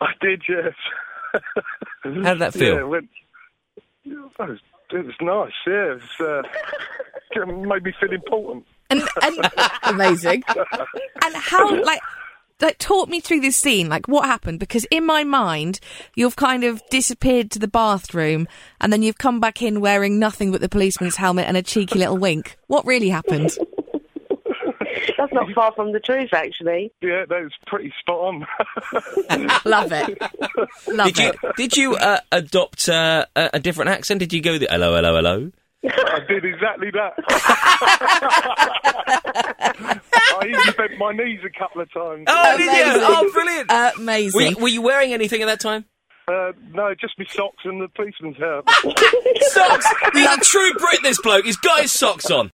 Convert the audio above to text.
I did, yes. How did that feel? It was nice, yeah. It made me feel important. And amazing. And how, like, talk me through this scene. Like, what happened? Because in my mind, you've kind of disappeared to the bathroom, and then you've come back in wearing nothing but the policeman's helmet and a cheeky little wink. What really happened? That's not far from the truth, actually. Yeah, that was pretty spot on. Love it. Did you adopt a different accent? Did you go the hello, hello, hello? I did exactly that. I even bent my knees a couple of times. Oh, did you? Oh, brilliant. Amazing. Were you wearing anything at that time? No, just my socks and the policeman's hat. Socks! He's a true Brit, this bloke. He's got his socks on.